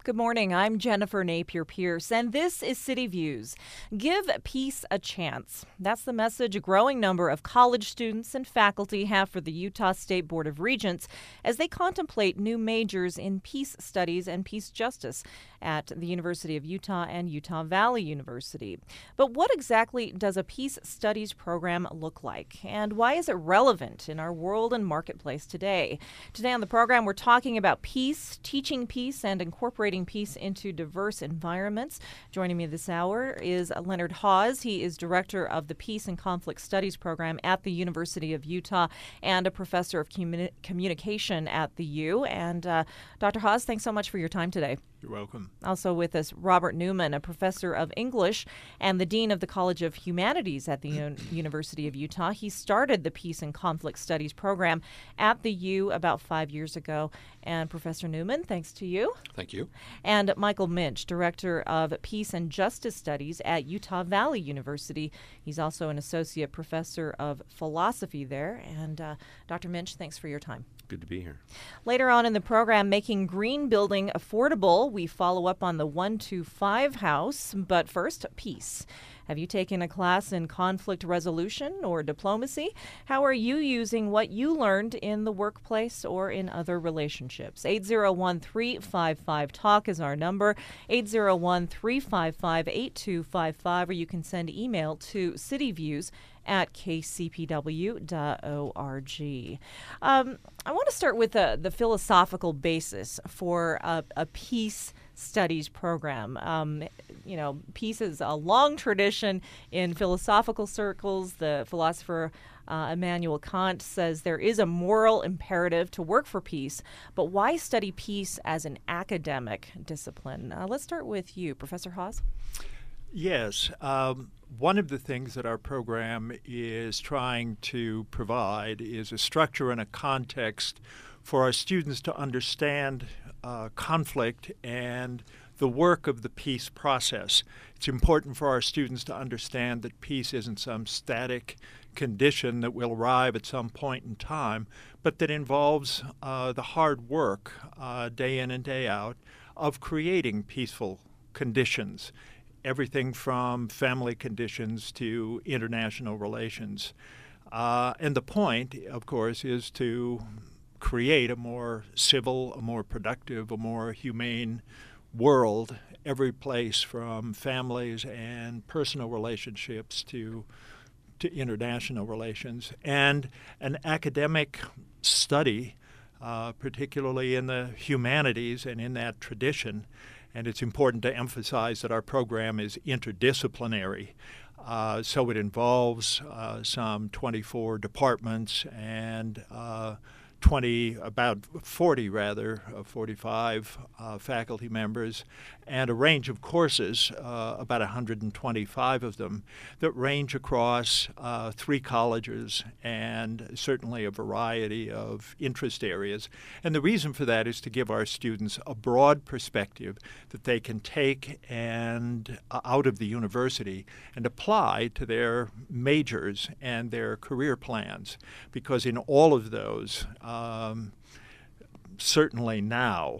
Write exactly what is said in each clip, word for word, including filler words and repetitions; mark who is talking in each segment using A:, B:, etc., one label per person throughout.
A: Good morning. I'm Jennifer Napier-Pierce, and this is City Views. Give peace a chance. That's the message a growing number of college students and faculty have for the Utah State Board of Regents as they contemplate new majors in peace studies and peace justice at the University of Utah and Utah Valley University. But what exactly does a peace studies program look like, and why is it relevant in our world and marketplace today? Today on the program, we're talking about peace, teaching peace, and incorporating peace into diverse environments. Joining me this hour is Leonard Hawes. He is director of the Peace and Conflict Studies program at the University of Utah and a professor of communi- communication at the U. And uh, Doctor Hawes, thanks so much for your time today.
B: You're welcome.
A: Also with us, Robert Newman, a professor of English and the dean of the College of Humanities at the U- University of Utah. He started the Peace and Conflict Studies program at the U about five years ago. And Professor Newman, thanks to you.
C: Thank you.
A: And Michael Minch, director of Peace and Justice Studies at Utah Valley University. He's also an associate professor of philosophy there. And uh, Doctor Minch, thanks for your time.
C: Good to be here.
A: Later on in the program, making green building affordable, we follow up on the one two five house. But first, peace. Have you taken a class in conflict resolution or diplomacy? How are you using what you learned in the workplace or in other relationships? eight zero one, three five five, talk is our number, eight zero one, three five five, eight two five five, or you can send email to cityviews at k c p w dot org. Um, I want to start with the, the philosophical basis for a, a peace studies program. Um, you know, peace is a long tradition in philosophical circles. The philosopher uh, Immanuel Kant says there is a moral imperative to work for peace, but why study peace as an academic discipline? Uh, let's start with you, Professor Hawes.
B: Yes. Um, one of the things that our program is trying to provide is a structure and a context for our students to understand uh, conflict and the work of the peace process. It's important for our students to understand that peace isn't some static condition that will arrive at some point in time, but that involves uh, the hard work, uh, day in and day out, of creating peaceful conditions. Everything from family conditions to international relations. Uh, and the point, of course, is to create a more civil, a more productive, a more humane world, every place from families and personal relationships to, to international relations. And an academic study, uh, particularly in the humanities and in that tradition, and it's important to emphasize that our program is interdisciplinary. Uh, so it involves uh, some twenty-four departments and uh, twenty, about forty rather, uh, forty-five uh, faculty members, and a range of courses, uh, about one hundred twenty-five of them, that range across uh, three colleges and certainly a variety of interest areas. And the reason for that is to give our students a broad perspective that they can take and uh, out of the university and apply to their majors and their career plans, because in all of those, um, certainly now,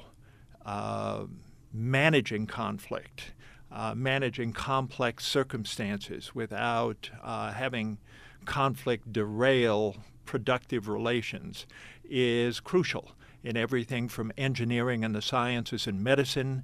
B: uh, managing conflict, uh, managing complex circumstances without uh, having conflict derail productive relations is crucial in everything from engineering and the sciences and medicine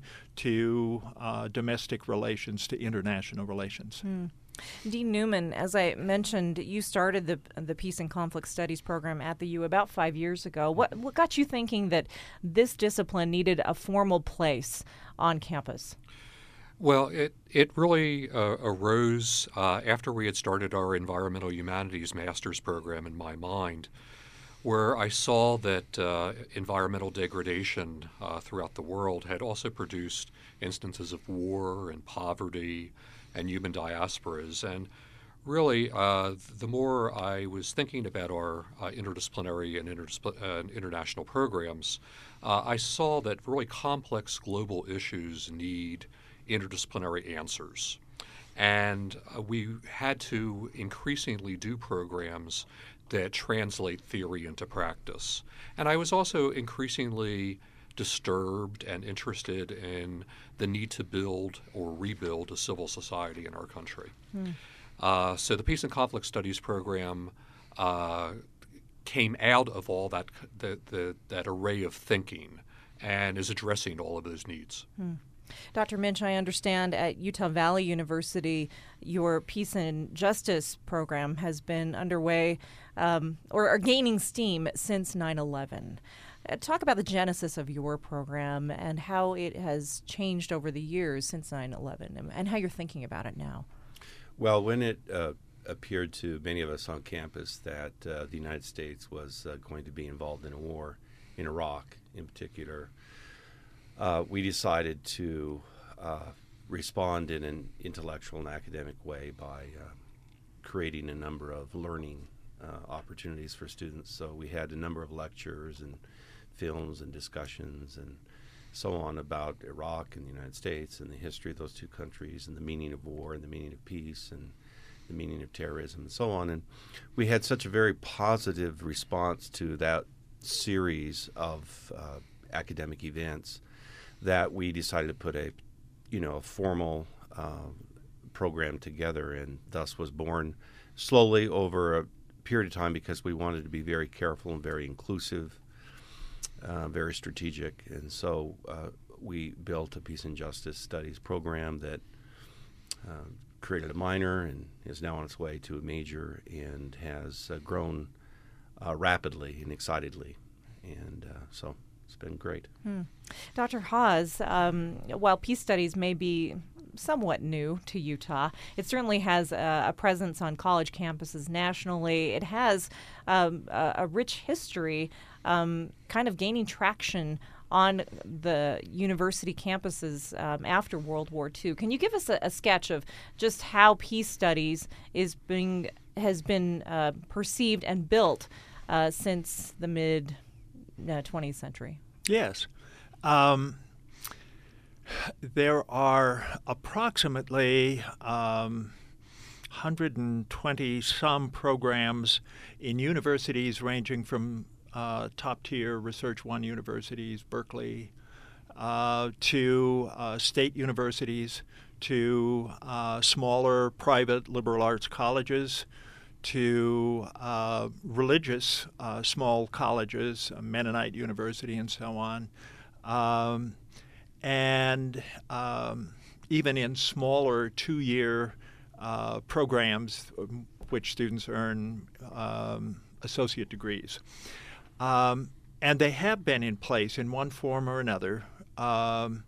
B: to uh, domestic relations to international relations.
A: Mm. Dean Newman, as I mentioned, you started the the Peace and Conflict Studies program at the U about five years ago. What what got you thinking that this discipline needed a formal place on campus?
C: Well, it it really uh, arose uh, after we had started our Environmental Humanities Master's program in my mind, where I saw that uh, environmental degradation uh, throughout the world had also produced instances of war and poverty and human diasporas. And really, uh, the more I was thinking about our uh, interdisciplinary and interdiscipl- uh, international programs, uh, I saw that really complex global issues need interdisciplinary answers. And uh, we had to increasingly do programs that translate theory into practice. And I was also increasingly disturbed and interested in the need to build or rebuild a civil society in our country. Hmm. Uh, so the Peace and Conflict Studies program uh, came out of all that, the, the, that array of thinking and is addressing all of those needs.
A: Hmm. Doctor Minch, I understand at Utah Valley University, your Peace and Justice program has been underway um, or, or gaining steam since nine eleven. Uh, talk about the genesis of your program and how it has changed over the years since nine eleven and, and how you're thinking about it now.
D: Well, when it uh, appeared to many of us on campus that uh, the United States was uh, going to be involved in a war in Iraq in particular, Uh, we decided to uh, respond in an intellectual and academic way by uh, creating a number of learning uh, opportunities for students. So we had a number of lectures and films and discussions and so on about Iraq and the United States and the history of those two countries and the meaning of war and the meaning of peace and the meaning of terrorism and so on. And we had such a very positive response to that series of uh, academic events that we decided to put a, you know, a formal uh, program together, and thus was born slowly over a period of time because we wanted to be very careful and very inclusive, uh, very strategic, and so uh, we built a Peace and Justice Studies program that uh, created a minor and is now on its way to a major and has uh, grown uh, rapidly and excitedly, and uh, so. It's been great.
A: Hmm. Doctor Hawes, um, while peace studies may be somewhat new to Utah, it certainly has a, a presence on college campuses nationally. It has um, a, a rich history um, kind of gaining traction on the university campuses um, after World War Two. Can you give us a, a sketch of just how peace studies is being has been uh, perceived and built uh, since the mid Uh, twentieth century?
B: Yes. Um, there are approximately um, one hundred twenty some programs in universities ranging from uh, top-tier Research One universities, Berkeley, uh, to uh, state universities, to uh, smaller private liberal arts colleges, to uh, religious uh, small colleges, uh, Mennonite University and so on, um, and um, even in smaller two-year uh, programs which students earn um, associate degrees. Um, and they have been in place in one form or another. Um,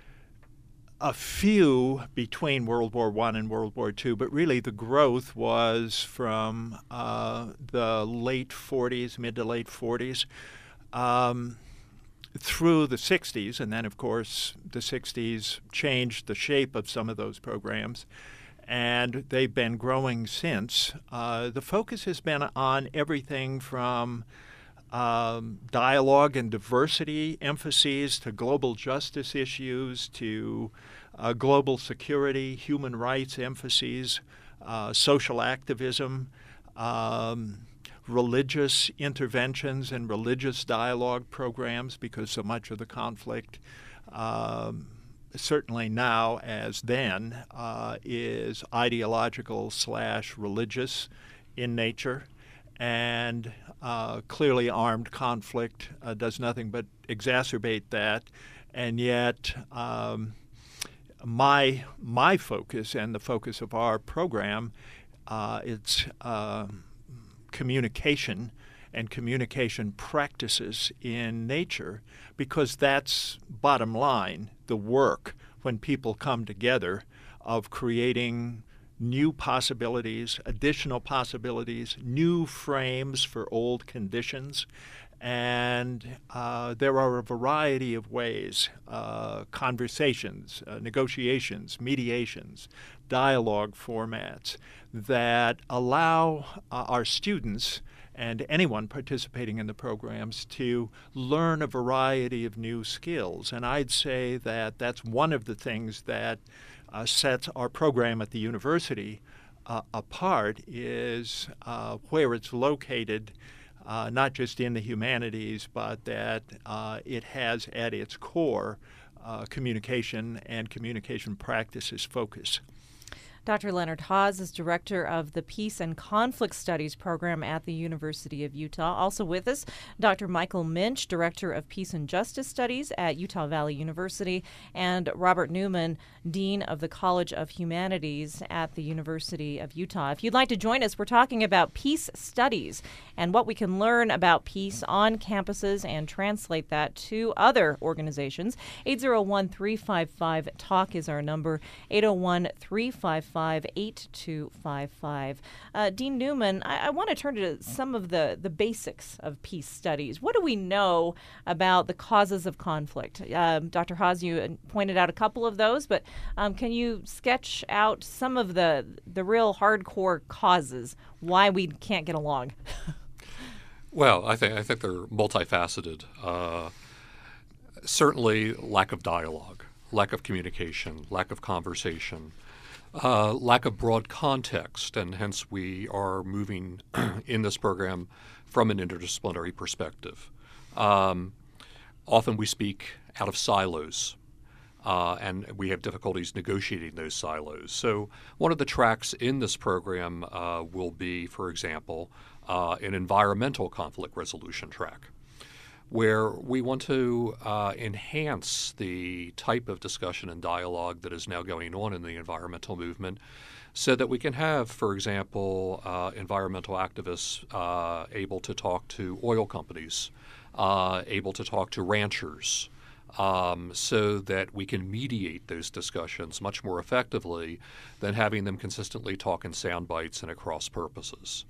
B: A few between World War One and World War Two, but really the growth was from uh, the late forties, mid to late forties, um, through the sixties, and then, of course, the sixties changed the shape of some of those programs, and they've been growing since. Uh, the focus has been on everything from Um, dialogue and diversity emphases to global justice issues to uh, global security, human rights emphases, uh, social activism, um, religious interventions and religious dialogue programs, because so much of the conflict, um, certainly now as then, uh, is ideological slash religious in nature. And uh, clearly armed conflict uh, does nothing but exacerbate that. And yet um, my my focus and the focus of our program, uh, it's uh, communication and communication practices in nature, because that's bottom line, the work when people come together of creating new possibilities, additional possibilities, new frames for old conditions. And uh, there are a variety of ways, uh, conversations, uh, negotiations, mediations, dialogue formats that allow uh, our students and anyone participating in the programs to learn a variety of new skills. And I'd say that that's one of the things that Uh, sets our program at the university uh, apart, is uh, where it's located uh, not just in the humanities, but that uh, it has at its core uh, communication and communication practices focus.
A: Doctor Leonard Haas is director of the Peace and Conflict Studies program at the University of Utah. Also with us, Doctor Michael Minch, director of Peace and Justice Studies at Utah Valley University, and Robert Newman, dean of the College of Humanities at the University of Utah. If you'd like to join us, we're talking about peace studies and what we can learn about peace on campuses and translate that to other organizations. eight oh one, three five five, TALK is our number, eight oh one, three five five, eight two five five. Uh, Dean Newman, I, I want to turn to some of the, the basics of peace studies. What do we know about the causes of conflict? Uh, Doctor Haas, you pointed out a couple of those, but um, can you sketch out some of the, the real hardcore causes why we can't get along?
C: Well, I think I think they're multifaceted. Uh, certainly, lack of dialogue, lack of communication, lack of conversation, uh, lack of broad context, and hence we are moving in this program from an interdisciplinary perspective. Um, often we speak out of silos. Uh, and we have difficulties negotiating those silos. So one of the tracks in this program uh, will be, for example, uh, an environmental conflict resolution track, where we want to uh, enhance the type of discussion and dialogue that is now going on in the environmental movement so that we can have, for example, uh, environmental activists uh, able to talk to oil companies, uh, able to talk to ranchers, Um, so that we can mediate those discussions much more effectively than having them consistently talk in sound bites and at cross purposes.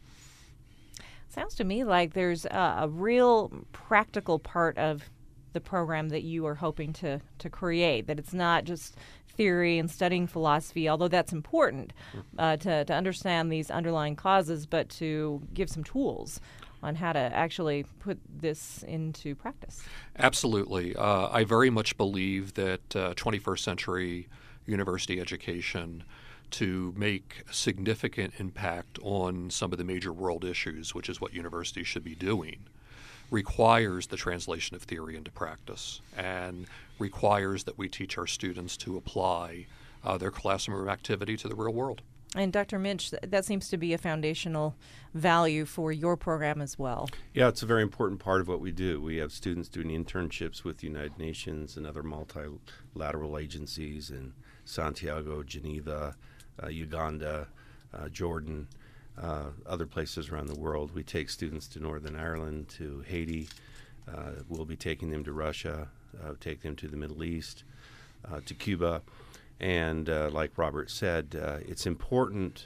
A: Sounds to me like there's a, a real practical part of the program that you are hoping to, to create, that it's not just theory and studying philosophy, although that's important uh, to, to understand these underlying causes, but to give some tools on how to actually put this into practice.
C: Absolutely. Uh, I very much believe that uh, twenty-first century university education, to make a significant impact on some of the major world issues, which is what universities should be doing, requires the translation of theory into practice and requires that we teach our students to apply uh, their classroom activity to the real world.
A: And Doctor Minch, that seems to be a foundational value for your program as well.
D: Yeah, it's a very important part of what we do. We have students doing internships with the United Nations and other multilateral agencies in Santiago, Geneva, uh, Uganda, uh, Jordan, uh, other places around the world. We take students to Northern Ireland, to Haiti. Uh, we'll be taking them to Russia, uh, take them to the Middle East, uh, to Cuba. And uh, like Robert said, uh, it's important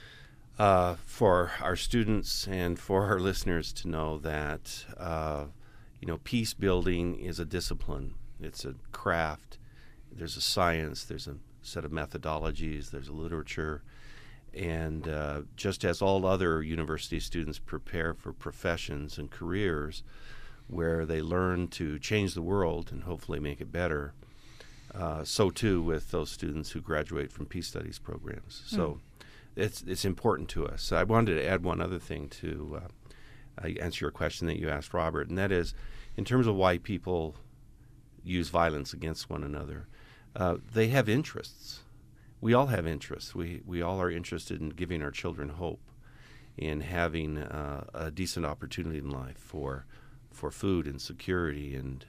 D: uh, for our students and for our listeners to know that uh, you know, peace building is a discipline. It's a craft. There's a science. There's a set of methodologies. There's a literature. And uh, just as all other university students prepare for professions and careers where they learn to change the world and hopefully make it better, Uh, so too with those students who graduate from peace studies programs. So mm. it's it's important to us. I wanted to add one other thing to uh, answer your question that you asked, Robert, and that is in terms of why people use violence against one another. Uh, they have interests. We all have interests. We we all are interested in giving our children hope, in having uh, a decent opportunity in life for for food and security and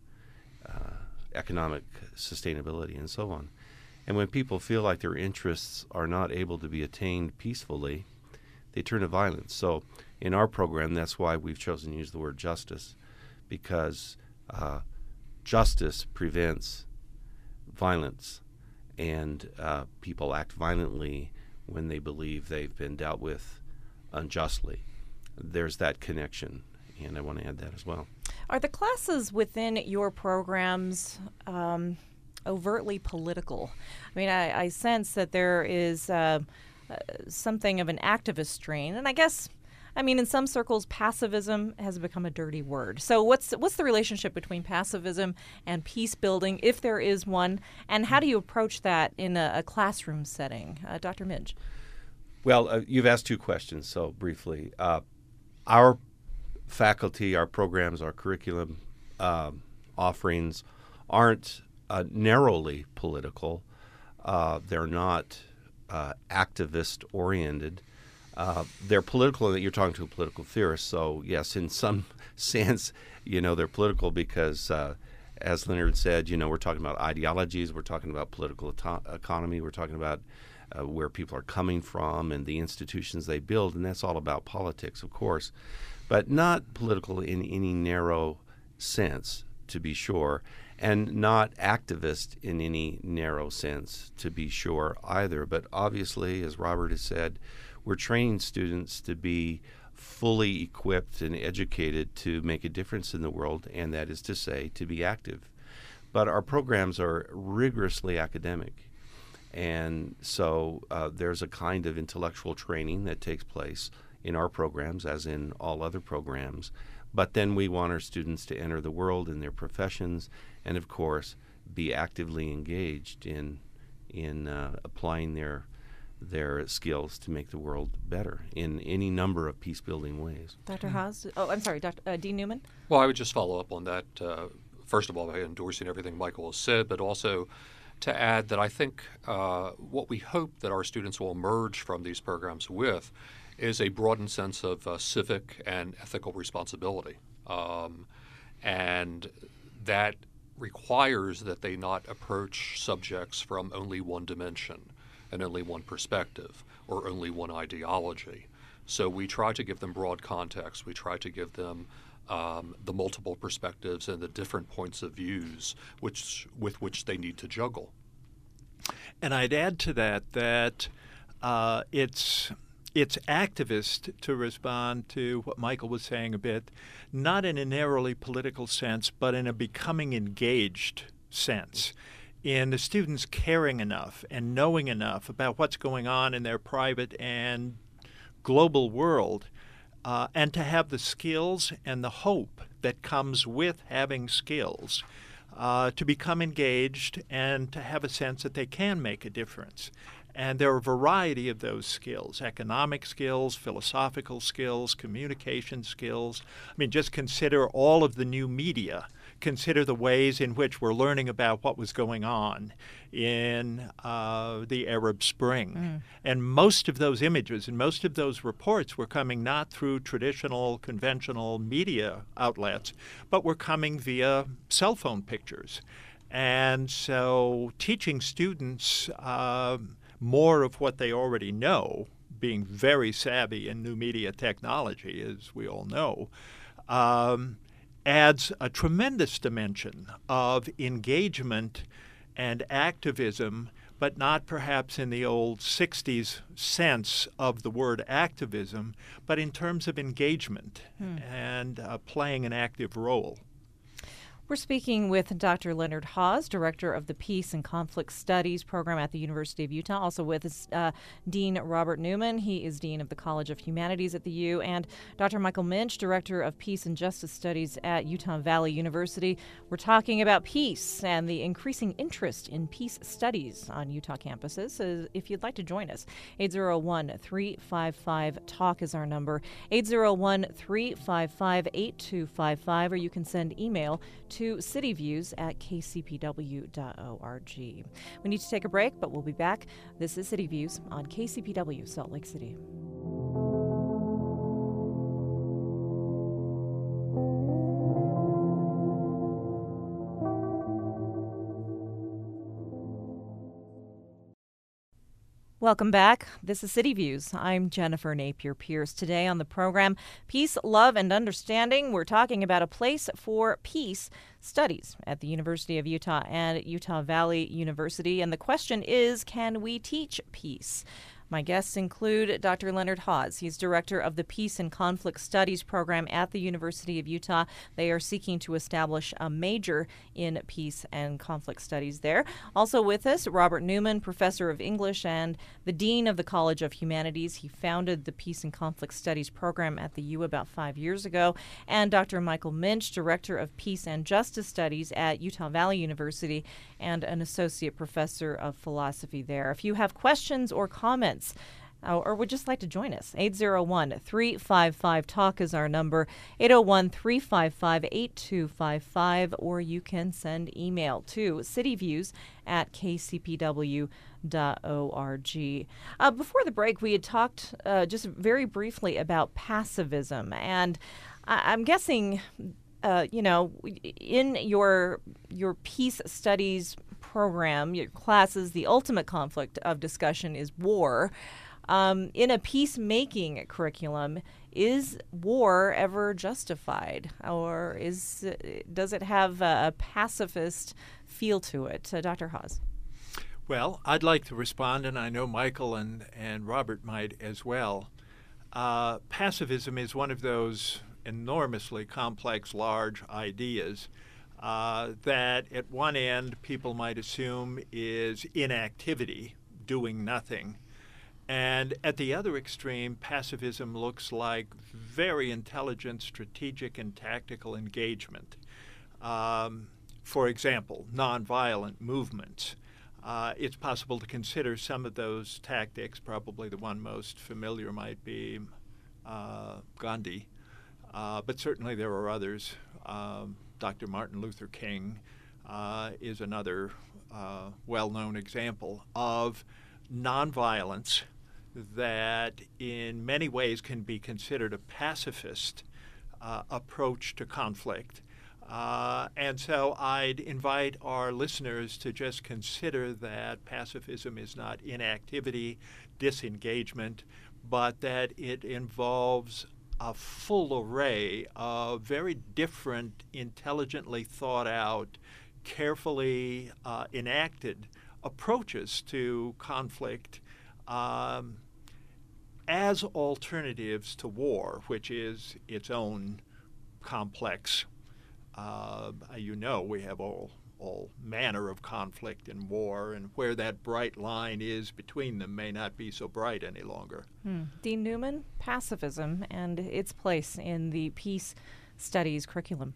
D: uh, economic sustainability and so on. And when people feel like their interests are not able to be attained peacefully, they turn to violence. So in our program, that's why we've chosen to use the word justice, because uh, justice prevents violence, and uh, people act violently when they believe they've been dealt with unjustly. There's that connection, and I want to add that as well.
A: Are the classes within your programs um, overtly political? I mean, I, I sense that there is uh, uh, something of an activist strain, and I guess, I mean, in some circles, pacifism has become a dirty word. So what's what's the relationship between pacifism and peace building, if there is one, and how do you approach that in a, a classroom setting? Uh, Doctor Minch.
D: Well, uh, you've asked two questions, so briefly. Uh, our faculty, our programs, our curriculum um, offerings aren't uh, narrowly political. Uh, they're not uh, activist-oriented. Uh, they're political. You're talking to a political theorist, so yes, in some sense, you know, they're political because, uh, as Leonard said, you know, we're talking about ideologies, we're talking about political eto- economy, we're talking about uh, where people are coming from and the institutions they build, and that's all about politics, of course, but not political in any narrow sense, to be sure, and not activist in any narrow sense, to be sure, either. But obviously, as Robert has said, we're training students to be fully equipped and educated to make a difference in the world, and that is to say, to be active. But our programs are rigorously academic, and so uh, there's a kind of intellectual training that takes place in our programs, as in all other programs. But then we want our students to enter the world in their professions, and of course, be actively engaged in in uh, applying their their skills to make the world better in any number of peace-building ways.
A: Doctor Haas? Oh, I'm sorry, Doctor Uh, Dean Newman?
C: Well, I would just follow up on that, uh, first of all, by endorsing everything Michael has said, but also to add that I think uh, what we hope that our students will emerge from these programs with is a broadened sense of uh, civic and ethical responsibility. Um, and that requires that they not approach subjects from only one dimension and only one perspective or only one ideology. So we try to give them broad context. We try to give them um, the multiple perspectives and the different points of views which with which they need to juggle.
B: And I'd add to that that uh, it's it's activist to respond to what Michael was saying a bit, not in a narrowly political sense, but in a becoming engaged sense, in the students caring enough and knowing enough about what's going on in their private and global world, uh, and to have the skills and the hope that comes with having skills uh, to become engaged and to have a sense that they can make a difference. And there are a variety of those skills: economic skills, philosophical skills, communication skills. I mean, just consider all of the new media. Consider the ways in which we're learning about what was going on in uh, the Arab Spring. Mm. And most of those images and most of those reports were coming not through traditional, conventional media outlets, but were coming via cell phone pictures. And so teaching students uh, more of what they already know, being very savvy in new media technology, as we all know, um, adds a tremendous dimension of engagement and activism, but not perhaps in the old sixties sense of the word activism, but in terms of engagement hmm. and uh, playing an active role.
A: We're speaking with Doctor Leonard Haas, Director of the Peace and Conflict Studies program at the University of Utah. Also with us, uh, Dean Robert Newman. He is Dean of the College of Humanities at the U. And Doctor Michael Minch, Director of Peace and Justice Studies at Utah Valley University. We're talking about peace and the increasing interest in peace studies on Utah campuses. So if you'd like to join us, eight zero one, three five five, TALK is our number, eight zero one, three five five, eight two five five, or you can send email to to cityviews at k c p w dot org. We need to take a break, but we'll be back. This is City Views on K C P W Salt Lake City. Welcome back. This is City Views. I'm Jennifer Napier Pierce. Today on the program, Peace, Love, and Understanding. We're talking about a place for peace studies at the University of Utah and Utah Valley University. And the question is, can we teach peace? My guests include Doctor Leonard Haas. He's director of the Peace and Conflict Studies program at the University of Utah. They are seeking to establish a major in peace and conflict studies there. Also with us, Robert Newman, professor of English and the dean of the College of Humanities. He founded the Peace and Conflict Studies program at the U about five years ago. And Doctor Michael Minch, director of Peace and Justice Studies at Utah Valley University and an associate professor of philosophy there. If you have questions or comments, uh, or would just like to join us, eight zero one, three five five, talk is our number, eight zero one, three five five, eight two five five, or you can send email to cityviews at k c p w dot org. Uh, before the break, we had talked uh, just very briefly about passivism, and I- I'm guessing, uh, you know, in your your peace studies program, your classes, the ultimate conflict of discussion is war. Um, in a peacemaking curriculum, is war ever justified, or is uh, does it have a, a pacifist feel to it? Uh, Doctor Hawes.
B: Well, I'd like to respond, and I know Michael and, and Robert might as well. Uh, pacifism is one of those enormously complex, large ideas uh, that at one end people might assume is inactivity, doing nothing. And at the other extreme, pacifism looks like very intelligent, strategic, and tactical engagement. Um, for example, nonviolent movements. Uh, it's possible to consider some of those tactics. Probably the one most familiar might be uh, Gandhi, uh, but certainly there are others. Um, Doctor Martin Luther King uh, is another uh, well-known example of nonviolence that in many ways can be considered a pacifist uh, approach to conflict. Uh, and so I'd invite our listeners to just consider that pacifism is not inactivity, disengagement, but that it involves a full array of very different, intelligently thought out, carefully uh, enacted approaches to conflict um, as alternatives to war, which is its own complex. Uh, you know, we have all, all manner of conflict and war, and where that bright line is between them may not be so bright any longer.
A: Hmm. Dean Newman, pacifism and its place in the peace studies curriculum.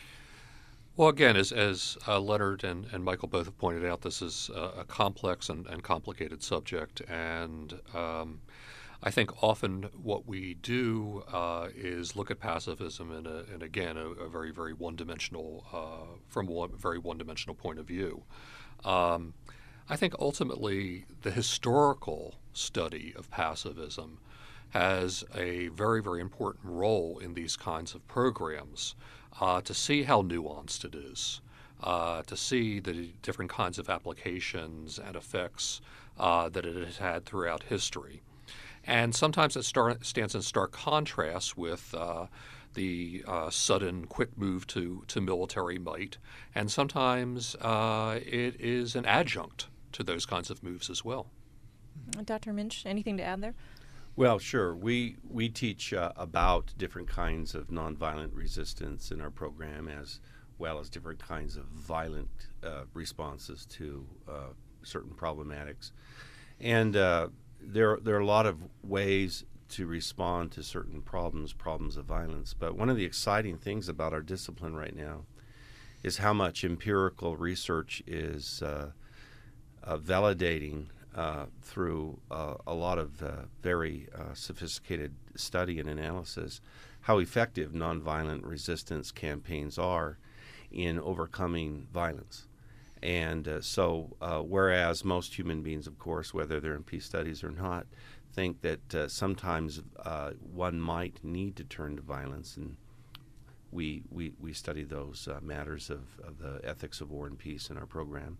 C: Well, again, as, as uh, Leonard and, and Michael both have pointed out, this is a, a complex and, and complicated subject, and um, I think often what we do uh, is look at pacifism in, a, in again, a, a very, very one-dimensional, uh, from a very one-dimensional point of view. Um, I think ultimately the historical study of pacifism has a very, very important role in these kinds of programs uh, to see how nuanced it is, uh, to see the different kinds of applications and effects uh, that it has had throughout history. And sometimes it star- stands in stark contrast with uh, the uh, sudden, quick move to, to military might, and sometimes uh, it is an adjunct to those kinds of moves as well.
A: Doctor Minch, anything to add there?
D: Well, sure. We we teach uh, about different kinds of nonviolent resistance in our program, as well as different kinds of violent uh, responses to uh, certain problematics. And uh, there there are a lot of ways to respond to certain problems, problems of violence. But one of the exciting things about our discipline right now is how much empirical research is uh, uh, validating uh, through uh, a lot of uh, very uh, sophisticated study and analysis how effective nonviolent resistance campaigns are in overcoming violence. And uh, so uh, whereas most human beings, of course, whether they're in peace studies or not, think that uh, sometimes uh, one might need to turn to violence, and we we, we study those uh, matters of, of the ethics of war and peace in our program.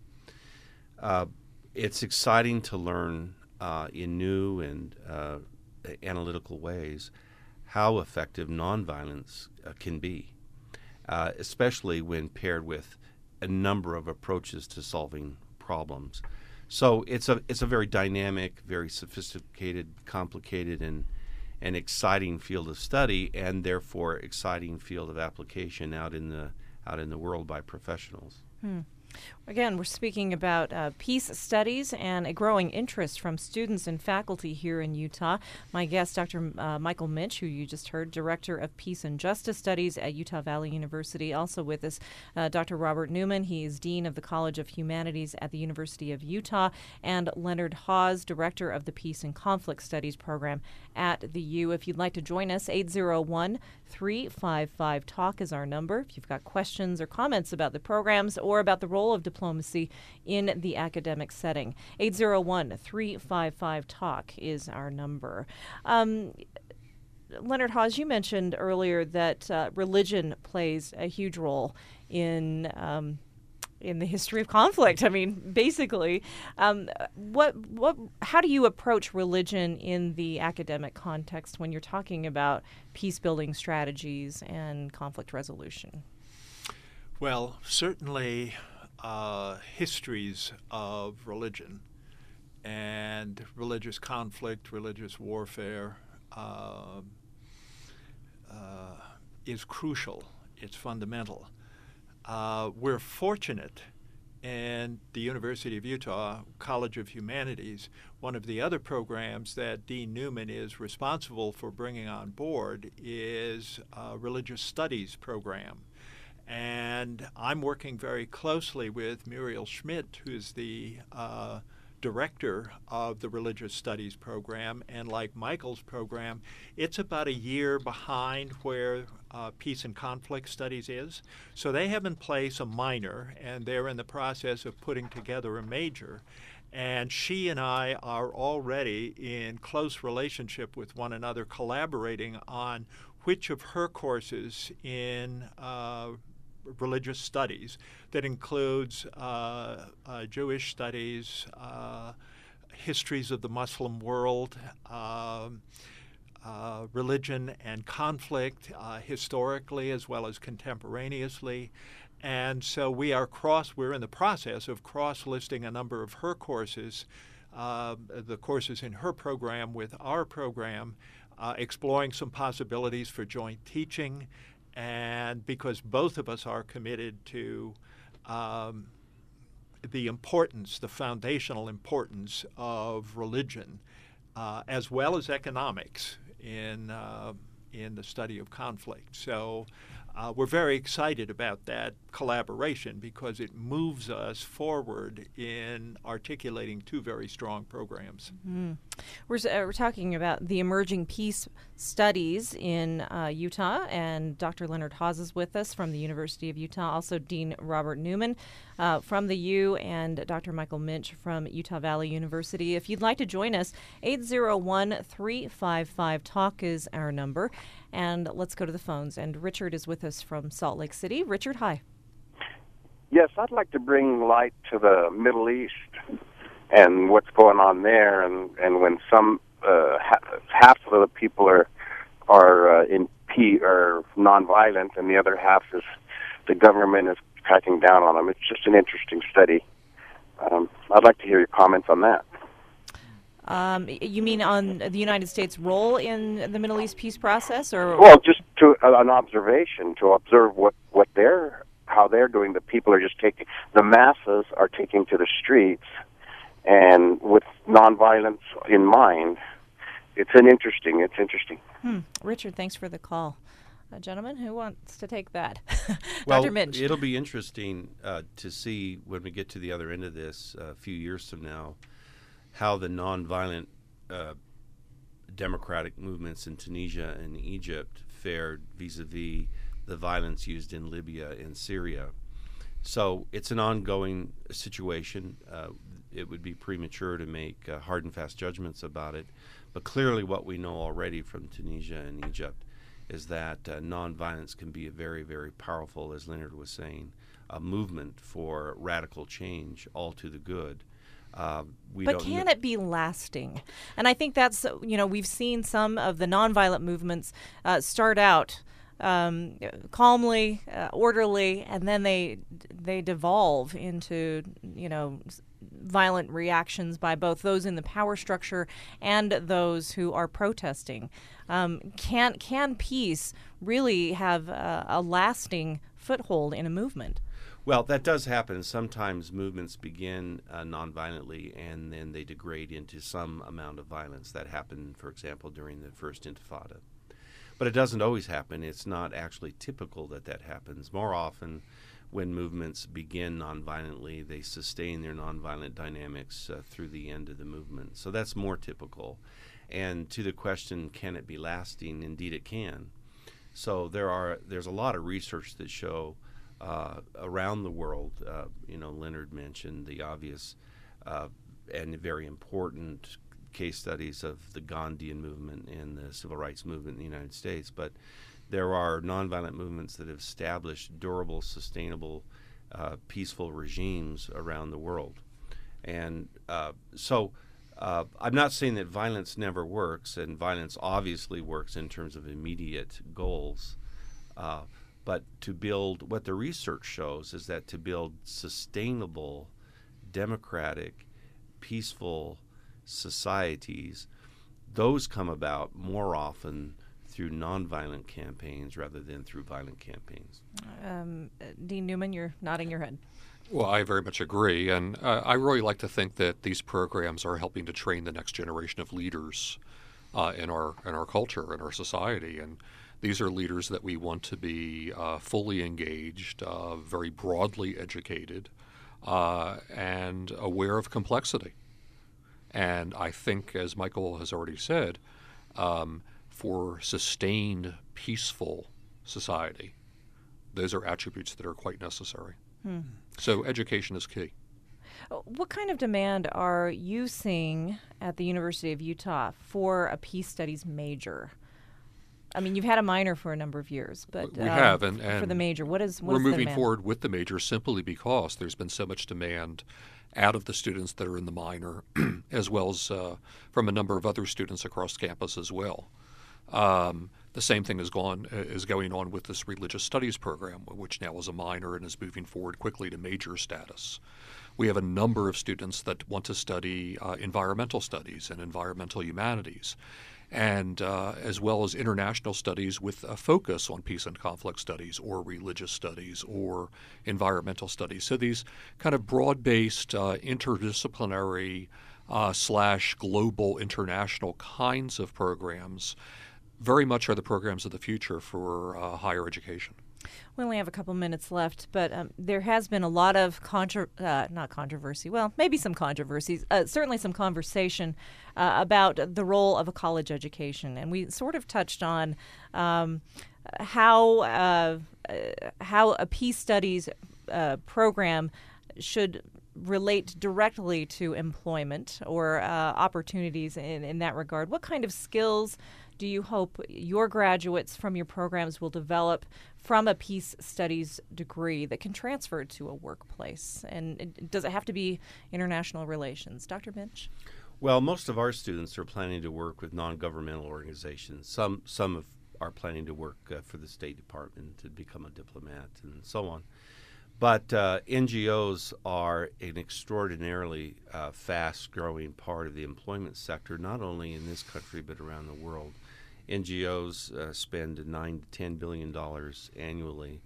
D: Uh, it's exciting to learn uh, in new and uh, analytical ways how effective nonviolence uh, can be, uh, especially when paired with a number of approaches to solving problems. So it's a it's a very dynamic, very sophisticated, complicated, and an exciting field of study, and therefore exciting field of application out in the out in the world by professionals.
A: Hmm. Again, we're speaking about uh, peace studies and a growing interest from students and faculty here in Utah. My guest, Doctor Uh, Michael Minch, who you just heard, Director of Peace and Justice Studies at Utah Valley University. Also with us, uh, Doctor Robert Newman. He is Dean of the College of Humanities at the University of Utah, and Leonard Hawes, Director of the Peace and Conflict Studies program at the U. If you'd like to join us, eight zero one, three five five, TALK is our number. If you've got questions or comments about the programs or about the role of diplomacy in the academic setting. eight zero one, three five five, TALK is our number. Um, Leonard Hawes, you mentioned earlier that uh, religion plays a huge role in um, in the history of conflict. I mean, basically, um, what what how do you approach religion in the academic context when you're talking about peace-building strategies and conflict resolution?
B: Well, certainly uh, histories of religion and religious conflict, religious warfare uh, uh, is crucial. It's fundamental. Uh, we're fortunate in the University of Utah College of Humanities. One of the other programs that Dean Newman is responsible for bringing on board is a religious studies program. And I'm working very closely with Muriel Schmidt, who's the uh, director of the religious studies program. And like Michael's program, it's about a year behind where uh, peace and conflict studies is. So they have in place a minor, and they're in the process of putting together a major. And she and I are already in close relationship with one another, collaborating on which of her courses in uh, religious studies that includes uh, uh, Jewish studies, uh, histories of the Muslim world, um, uh, religion and conflict uh, historically as well as contemporaneously. And so we are cross, we're in the process of cross-listing a number of her courses, uh, the courses in her program with our program, uh, exploring some possibilities for joint teaching. And because both of us are committed to um, the importance, the foundational importance of religion, uh, as well as economics in uh, in the study of conflict. So uh, we're very excited about that collaboration because it moves us forward in articulating two very strong programs.
A: Mm-hmm. We're, uh, we're talking about the emerging peace studies in uh, Utah, and Doctor Leonard Hawes is with us from the University of Utah, also Dean Robert Newman uh, from the U, and Doctor Michael Minch from Utah Valley University. If you'd like to join us, eight zero one, three five five, TALK is our number. And let's go to the phones. And Richard is with us from Salt Lake City. Richard, hi.
E: Yes, I'd like to bring light to the Middle East and what's going on there, and, and when some uh, ha- half of the people are are uh, in P or nonviolent, and the other half is the government is cracking down on them. It's just an interesting study. Um, I'd like to hear your comments on that.
A: Um, you mean on the United States' role in the Middle East peace process, or
E: well, just to uh, an observation to observe what what they're how they're doing. The people are just taking the masses are taking to the streets, and with nonviolence in mind, it's an interesting. It's interesting.
A: Hmm. Richard, thanks for the call. Uh, gentlemen, who wants to take that?
D: Well,
A: Doctor Minch.
D: It'll be interesting uh, to see when we get to the other end of this uh, a few years from now, how the nonviolent uh, democratic movements in Tunisia and Egypt fared vis-a-vis the violence used in Libya and Syria. So it's an ongoing situation. Uh, it would be premature to make uh, hard and fast judgments about it. But clearly what we know already from Tunisia and Egypt is that uh, nonviolence can be a very, very powerful, as Leonard was saying, a movement for radical change, all to the good. Uh, we
A: but
D: don't
A: can
D: kn-
A: it be lasting? And I think that's, you know, we've seen some of the nonviolent movements uh, start out um, calmly, uh, orderly, and then they they devolve into, you know, violent reactions by both those in the power structure and those who are protesting. Um, can can peace really have a, a lasting foothold in a movement?
D: Well, that does happen. Sometimes movements begin uh, nonviolently and then they degrade into some amount of violence. That happened, for example, during the First Intifada. But it doesn't always happen. It's not actually typical that that happens. More often, when movements begin nonviolently, they sustain their nonviolent dynamics uh, through the end of the movement. So that's more typical. And to the question, can it be lasting? Indeed, it can. So there are there's a lot of research that show uh, around the world. Uh, you know, Leonard mentioned the obvious uh, and very important case studies of the Gandhian movement and the civil rights movement in the United States, but there are nonviolent movements that have established durable, sustainable, uh, peaceful regimes around the world. And uh, so uh, I'm not saying that violence never works, and violence obviously works in terms of immediate goals, uh, but to build, what the research shows is that to build sustainable, democratic, peaceful societies, those come about more often through nonviolent campaigns rather than through violent campaigns.
A: Um, Dean Newman, you're nodding your head.
C: Well, I very much agree, and uh, I really like to think that these programs are helping to train the next generation of leaders uh, in our in our culture, in our society, and these are leaders that we want to be uh, fully engaged, uh, very broadly educated, uh, and aware of complexity. And I think, as Michael has already said, um, for sustained, peaceful society, those are attributes that are quite necessary. Hmm. So education is key.
A: What kind of demand are you seeing at the University of Utah for a peace studies major? I mean, you've had a minor for a number of years, but
C: we
A: um,
C: have, and, and
A: for the major, what is what
C: we're
A: is the
C: moving
A: demand?
C: forward with the major simply because there's been so much demand out of the students that are in the minor, as well as uh, from a number of other students across campus as well. Um, the same thing is gone is going on with this religious studies program, which now is a minor and is moving forward quickly to major status. We have a number of students that want to study uh, environmental studies and environmental humanities, and uh, as well as international studies with a focus on peace and conflict studies or religious studies or environmental studies. So these kind of broad-based, uh, interdisciplinary uh, slash global international kinds of programs very much are the programs of the future for uh, higher education.
A: We only have a couple minutes left, but um, there has been a lot of contro- uh, not controversy, well, maybe some controversies, uh, certainly some conversation uh, about the role of a college education. And we sort of touched on um, how uh, uh, how a peace studies uh, program should relate directly to employment or uh, opportunities in, in that regard. What kind of skills do you hope your graduates from your programs will develop from a peace studies degree that can transfer to a workplace? And it, does it have to be international relations? Doctor Bench?
D: Well, most of our students are planning to work with non-governmental organizations. Some some of, are planning to work uh, for the State Department to become a diplomat and so on. But uh, N G Os are an extraordinarily uh, fast-growing part of the employment sector, not only in this country but around the world. N G Os uh, spend nine to ten billion dollars annually,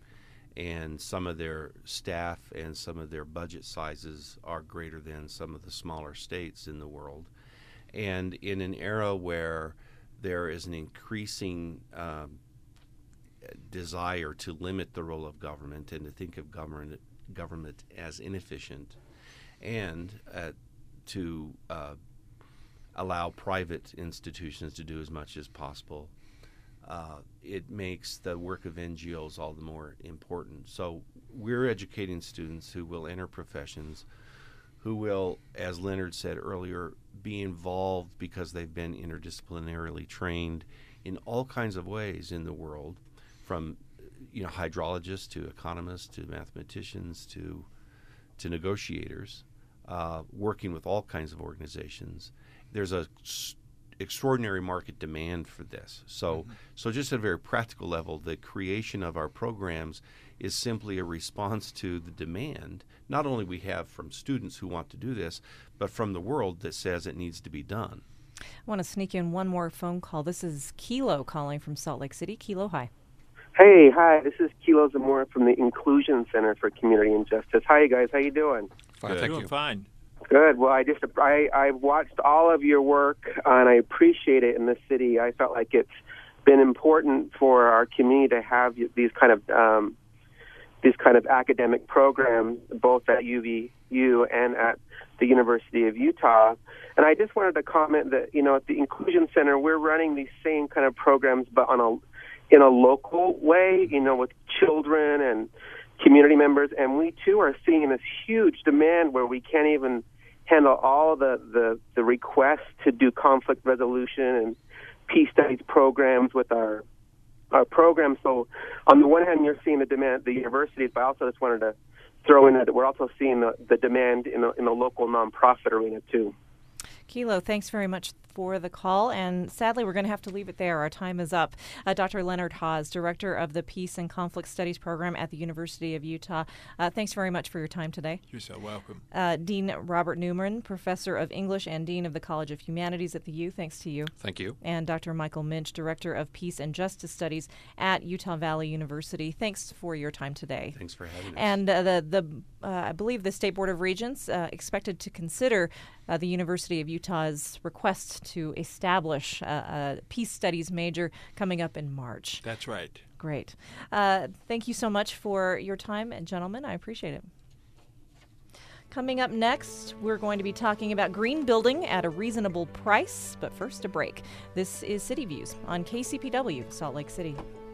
D: and some of their staff and some of their budget sizes are greater than some of the smaller states in the world. And in an era where there is an increasing um, desire to limit the role of government and to think of government government as inefficient, and uh, to uh, allow private institutions to do as much as possible, uh, it makes the work of N G Os all the more important. So we're educating students who will enter professions, who will, as Leonard said earlier, be involved because they've been interdisciplinarily trained in all kinds of ways in the world, from you know hydrologists to economists to mathematicians to to negotiators, uh, working with all kinds of organizations. There's a s- extraordinary market demand for this. So, mm-hmm. so just at a very practical level, the creation of our programs is simply a response to the demand, not only we have from students who want to do this, but from the world that says it needs to be done.
A: I want to sneak in one more phone call. This is Kilo calling from Salt Lake City. Kilo, hi.
F: Hey, hi. This is Kilo Zamora from the Inclusion Center for Community and Justice. Hi, you guys. How you doing?
C: Fine,
B: Good.
C: thank
B: Doing
C: you.
B: fine.
F: Good. Well, I just I I've watched all of your work, and I appreciate it in the city. I felt like it's been important for our community to have these kind of um, these kind of academic programs, both at U V U and at the University of Utah. And I just wanted to comment that, you know, at the Inclusion Center, we're running these same kind of programs, but on a in a local way, you know, with children and community members. And we, too, are seeing this huge demand where we can't even handle all the, the, the requests to do conflict resolution and peace studies programs with our our programs. So on the one hand, you're seeing the demand at the universities, but I also just wanted to throw in that we're also seeing the, the demand in the, in the local nonprofit arena, too.
A: Kilo, thanks very much for the call, and sadly we're going to have to leave it there. Our time is up. Uh, Doctor Leonard Hawes, Director of the Peace and Conflict Studies Program at the University of Utah. Uh, thanks very much for your time today.
B: You're so welcome.
A: Uh, Dean Robert Newman, Professor of English and Dean of the College of Humanities at the U, thanks to you.
C: Thank you.
A: And Doctor Michael Minch, Director of Peace and Justice Studies at Utah Valley University. Thanks for your time today.
D: Thanks for having us.
A: And uh, the, the uh, I believe the State Board of Regents uh, expected to consider uh, the University of Utah's request to establish uh, a peace studies major coming up in March.
B: That's right.
A: Great. Uh, thank you so much for your time, and gentlemen, I appreciate it. Coming up next, we're going to be talking about green building at a reasonable price, but first a break. This is City Views on K C P W, Salt Lake City.